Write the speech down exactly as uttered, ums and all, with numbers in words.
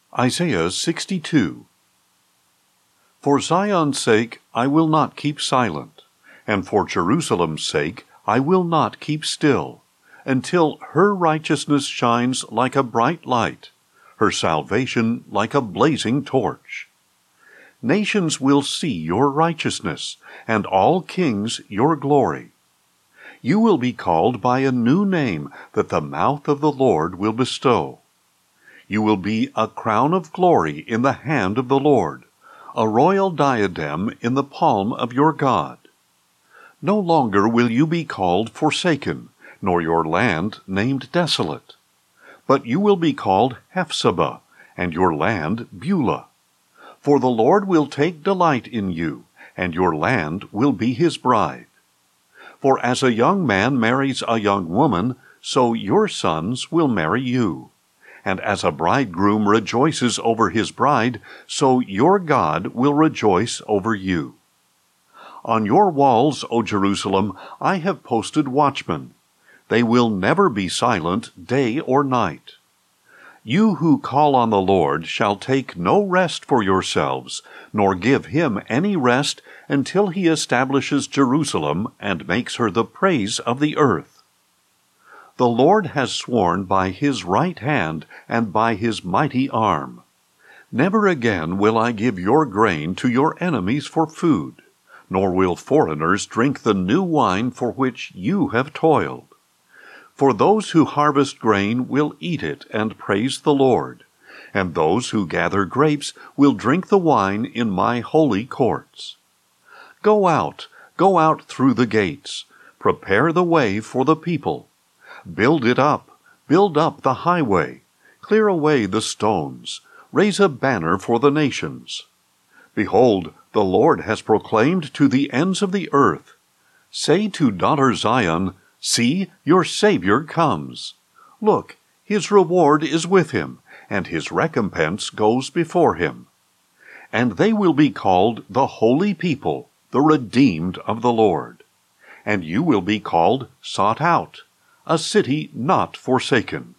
Isaiah sixty-two. For Zion's sake I will not keep silent, and for Jerusalem's sake I will not keep still, until her righteousness shines like a bright light, her salvation like a blazing torch. Nations will see your righteousness, and all kings your glory. You will be called by a new name that the mouth of the Lord will bestow. You will be a crown of glory in the hand of the Lord, a royal diadem in the palm of your God. No longer will you be called forsaken, nor your land named desolate. But you will be called Hephzibah, and your land Beulah. For the Lord will take delight in you, and your land will be his bride. For as a young man marries a young woman, so your sons will marry you. And as a bridegroom rejoices over his bride, so your God will rejoice over you. On your walls, O Jerusalem, I have posted watchmen. They will never be silent day or night. You who call on the Lord shall take no rest for yourselves, nor give him any rest until he establishes Jerusalem and makes her the praise of the earth. The Lord has sworn by his right hand and by his mighty arm. Never again will I give your grain to your enemies for food, nor will foreigners drink the new wine for which you have toiled. For those who harvest grain will eat it and praise the Lord, and those who gather grapes will drink the wine in my holy courts. Go out, go out through the gates, prepare the way for the people. Build it up, build up the highway, clear away the stones, raise a banner for the nations. Behold, the Lord has proclaimed to the ends of the earth. Say to daughter Zion, See, your Savior comes. Look, his reward is with him, and his recompense goes before him. And they will be called the holy people, the redeemed of the Lord. And you will be called sought out, a city not forsaken.